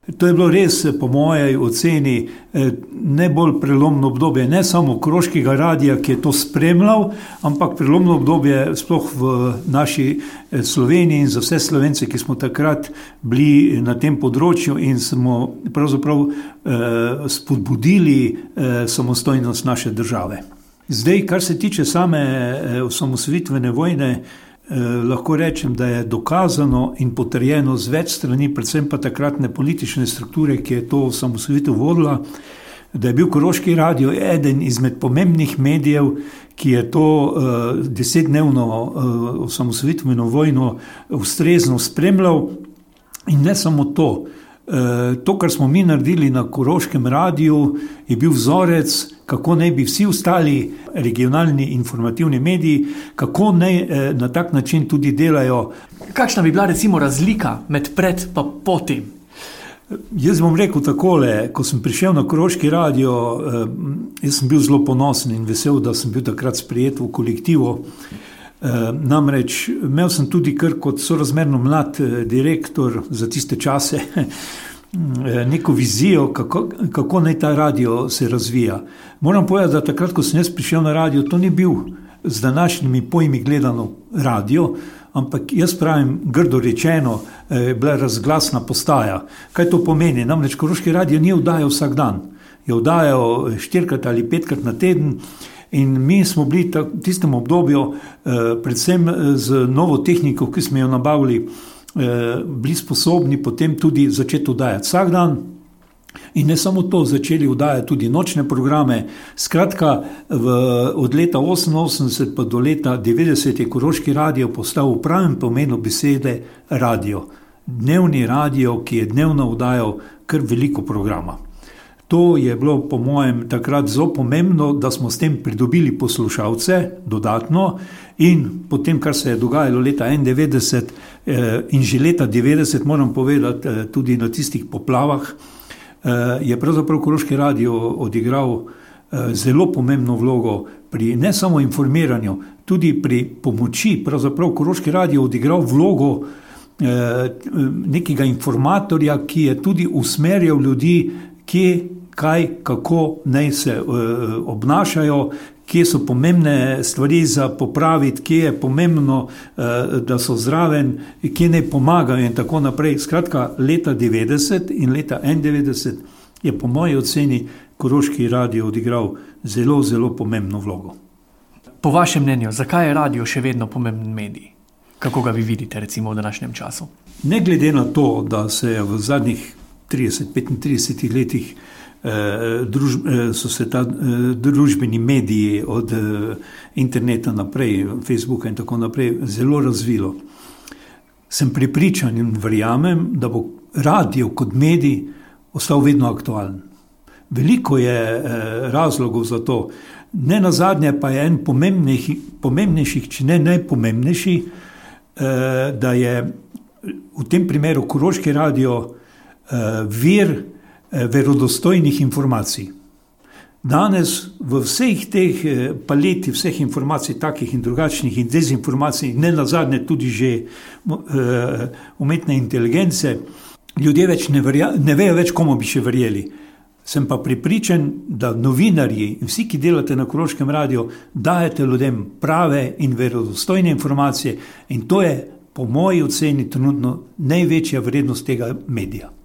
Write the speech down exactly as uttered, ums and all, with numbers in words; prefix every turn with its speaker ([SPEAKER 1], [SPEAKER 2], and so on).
[SPEAKER 1] To je bilo res, po mojej oceni, najbolj prelomno obdobje, ne samo Koroškega radia, ki je to spremljal, ampak prelomno obdobje sploh v naši Sloveniji in za vse Slovence, ki smo takrat bili na tem področju in smo pravzaprav eh, spodbudili eh, samostojnost naše države. Zdaj, kar se tiče same eh, osamosvojitvene vojne, Eh, lahko rečem, da je dokazano in potrjeno z več strani, predvsem pa takratne politične strukture, ki je to osamosvojitev vodila, da je bil Koroški radio eden izmed pomembnih medijev, ki je to eh, desetdnevno eh, osamosvojitveno vojno ustrezno spremljal. In ne samo to. Eh, to, kar smo mi naredili na Koroškem radiju, je bil vzorec, kako naj bi vsi ostali regionalni informativni mediji, kako naj eh, na tak način tudi delajo.
[SPEAKER 2] Kakšna bi bila recimo razlika med pred pa potem?
[SPEAKER 1] Jaz bom rekel takole, ko sem prišel na Koroški radio, eh, jaz sem bil zelo ponosen in vesel, da sem bil takrat sprejet v kolektivu. Eh, namreč imel sem tudi kar kot sorazmerno mlad eh, direktor za tiste čase neko vizijo, kako, kako naj ta radio se razvija. Moram povedati, da takrat, ko sem jaz prišel na radio, to ni bil z današnjimi pojmi gledano radio, ampak jaz pravim, grdo rečeno, je bila razglasna postaja. Kaj to pomeni? Namreč Koroški radio ni oddajal vsak dan. Je oddajal štirikrat ali petkrat na teden in mi smo bili v tistem obdobju, predvsem z novo tehniko, ki smo jo nabavili, bili sposobni potem tudi začeti oddajati vsak dan in ne samo to, začeli oddajati tudi nočne programe. Skratka, v, od leta oseminosemdeset pa do leta devetdeset je Koroški radio postal v pravem pomenu besede radio. Dnevni radio, ki je dnevno oddajal kar veliko programa. To je bilo po mojem takrat zelo pomembno, da smo s tem pridobili poslušalce dodatno in potem, kar se je dogajalo leta enaindevetdeset eh, in že leta devetdeset, moram povedati, eh, tudi na tistih poplavah, eh, je pravzaprav Koroški radio odigral eh, zelo pomembno vlogo pri ne samo informiranju, tudi pri pomoči. Pravzaprav Koroški radio odigral vlogo eh, nekega informatorja, ki je tudi usmerjal ljudi, kje, kaj, kako naj se uh, obnašajo, kje so pomembne stvari za popraviti, kje je pomembno, uh, da so zraven, kje naj pomagajo in tako naprej. Skratka, leta devetdeset in leta enaindevetdeset je po moji oceni Koroški radio odigral zelo, zelo pomembno vlogo.
[SPEAKER 2] Po vašem mnenju, zakaj je radio še vedno pomemben medij? Kako ga vi vidite recimo v današnjem času?
[SPEAKER 1] Ne glede na to, da se je v zadnjih trideset, petintrideset letih eh, druž, eh, so se ta eh, družbeni mediji od eh, interneta naprej, Facebooka in tako naprej zelo razvilo. Sem prepričan in verjamem, da bo radio kot medij ostal vedno aktualen. Veliko je eh, razlogov za to. Ne nazadnje pa je en pomembnejših, pomembnejših če ne najpomembnejši, eh, da je v tem primeru Koroški radio vir verodostojnih informacij. Danes v vseh teh paleti, vseh informacij, takih in drugačnih in dezinformacij, ne nazadnje tudi že umetne inteligence, ljudje več ne, verja, ne vejo več, komu bi še verjeli. Sem pa prepričan, da novinarji in vsi, ki delate na Koroškem radiju, dajete ljudem prave in verodostojne informacije in to je po moji oceni trenutno največja vrednost tega medija.